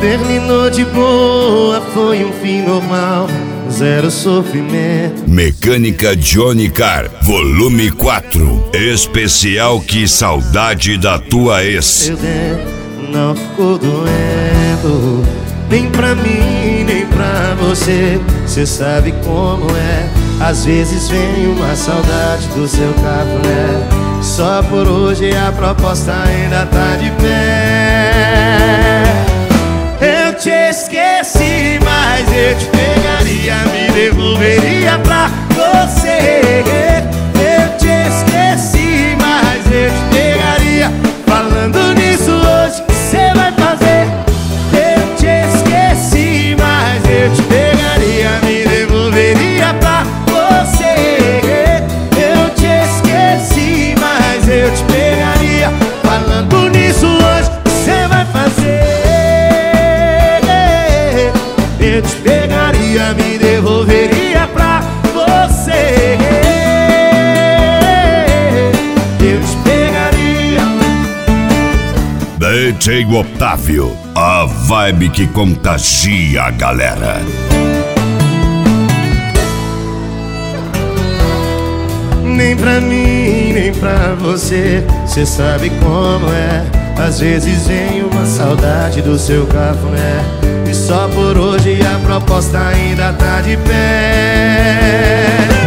Terminou de boa, foi um fim normal, zero sofrimento. Mecânica Johnny Car, volume 4. Especial Que Saudade da Tua Ex. Seu dentro não ficou doendo, nem pra mim, nem pra você. Cê sabe como é, às vezes vem uma saudade do seu cafuné. Só por hoje a proposta ainda tá de pé. Eu te esqueci, mas eu te pegaria, me devolveria pra você. Eu te esqueci, mas eu te pegaria. Falando nisso hoje, o que cê vai fazer? Eu te esqueci, mas eu te pegaria, me devolveria pra você. Eu te esqueci, mas eu te pegaria. Falando nisso hoje, o que cê vai fazer? Eu te pegaria, me devolveria pra você. Eu te pegaria. DJ Otávio, a vibe que contagia a galera. Nem pra mim, nem pra você. Cê sabe como é, às vezes vem uma saudade do seu cafuné. E só por hoje a proposta ainda tá de pé.